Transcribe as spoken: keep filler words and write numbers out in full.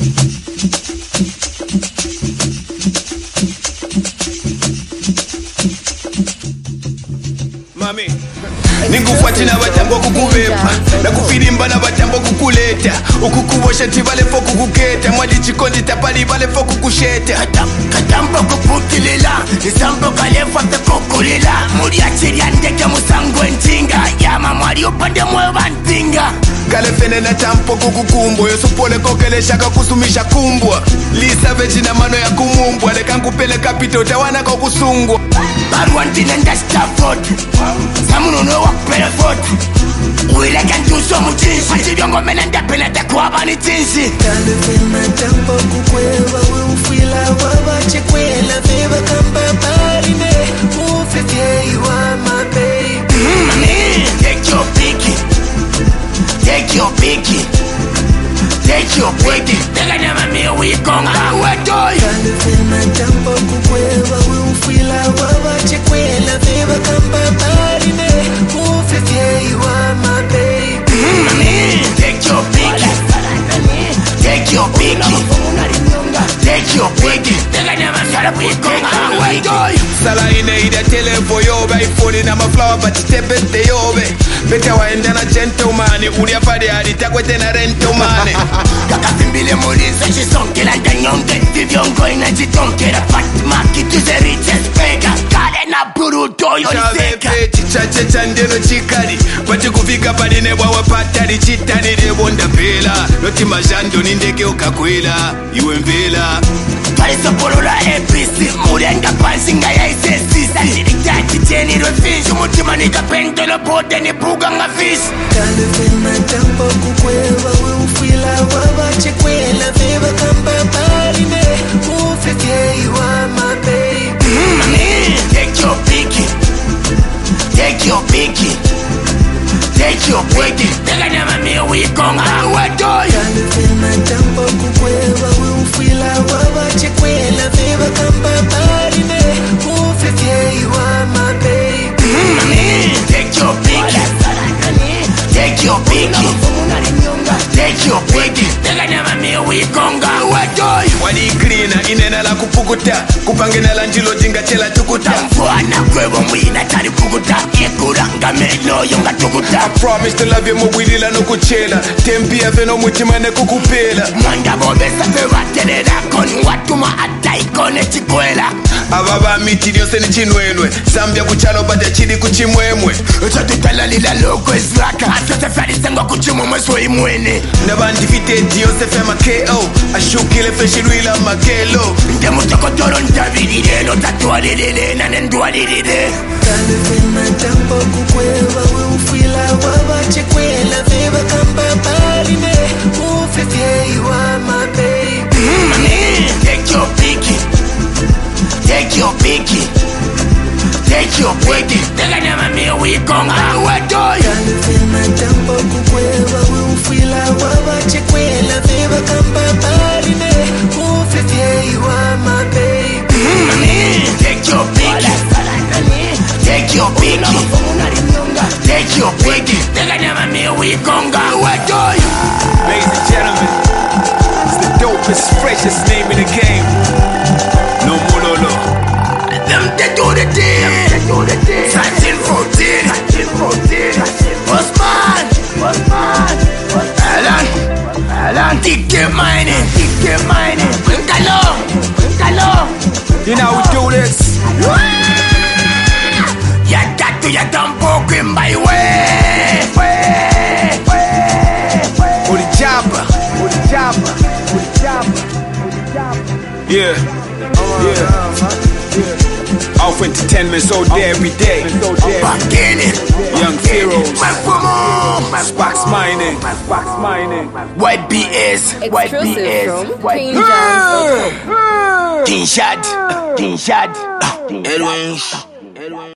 Mami Ningufuatina batambo kukubepa na kufirimba na batambo kukuleta ukukuwasha tibale fo kukuketa mwadi chikondi tapali bale fo kukusheta katambo kupukilila nisambo kalefa te kukulila muri achiri andeke musango ntinga yama mwari upande mwewa ntinga Kale fene na tampo kukukumbo Yosupole kokele shaka kusumisha kumbwa Lisa veji na mano ya kumumbwa Leka nkupele kapito tawana kukusungwa Barwa ndine ndashita vote Samuno no wakupele vote Uileke ntuso muchinshi Machibiongo mene ndepene tekuwa ni chinshi Kale fene tampo kukwewa Ufila wawa chekwela Veba kamba barine Ufike you are my baby Mami, take your picky Take your picky Take your picky Tega nyama miyo wikonga Uwetoy Kale fena tampo kukwewa Ufila wawa chekwela Veba kamba barine Ufike you are my baby Mami, take your picky Take your picky Take your picky Tega nyama miyo wikonga Uwetoy Sala ine ida telefo yobe iPhone na maflower bati tepete yobe Beta waenda na gentleman Ulia fadi hadi takwe tena rentomane Kaka fimbile muliza Chisonkela danyonge Vivyongo ina jitonkera Fatima kitu ze riches pega Kale na burudo yoliseka Chavepe chichache chandeno chikali Bati kufika padine wawa patari Chitani rebonda pela Noti majando nindeke ukakwela Iwe mvela Kaliso polola A B C Murenga pansinga ya isesisi Sashirikati cheni refish Umutima nika pento lo bote ni buga nga fish Kale fena tampo kukwewa Ufila wawa chekwela Veba kamba barine Ufike you are my baby Mami, take your picky Take your picky Take your picky Tega nyama miyo wikonga Uwetoy Kale fena tampo kukwewa Ufila wawa chekwela Veba kamba barine Ufike you are my baby Mami, take your picky Take your picky Take your picky Tega nyama miyo wikonga Uwetoy Wadi grina inena la kupukuta Kupangena la njilo jinga chela tukuta Mfuana kwewa mwina tari pukuta Ikuranga meno yonga tukuta I promise to love you mwili la nukuchela Tempia feno mutimane kukupela Mwanda bobesa pewa tenera Koni watuma ata ikone chikwela Ababa miti diose ni chinwenwe Zambia kuchalo bata chidi kuchimwemwe Chotutala lila loko izwaka Asote feri sengo kuchimumwe sui mwene Nabandi vite diose fema K O Ashukile feshiruila makelo Nde mutokotoro ntavirire No tatualilile na nendualilile Kale fena tampo kukwewa Ufila wawa chekwela Veba kamba barine Ufike you are my baby Mami, take your picky Take your picky Take your picky Tega nyama miyo wikonga Uwetoy Kale fena tampo kukwewa Ufila wawa chekwela Veba kamba barine Ufike you are my baby Mami, take your picky Take your picky Take your picky Tega nyama miyo wikonga Uwetoy Ladies and gentlemen, it's the dopest, freshest name in the game. No Mololo. Them they do the thing Thirteen, fourteen Osman Osman Alan Alan D K mining D K mining Nkalo Nkalo You know how we do this. Ya tatu ya tampo kwimba iwe For the jabba. For the jabba. For the jabba. Yeah. Yeah. Off entertainment all day, every day. Bakini Young Heroes. Mafumo Sparks Mining. Sparks Mining. White B S White B Exclusive S from White Queen Jams. King Shad King Shad Edwin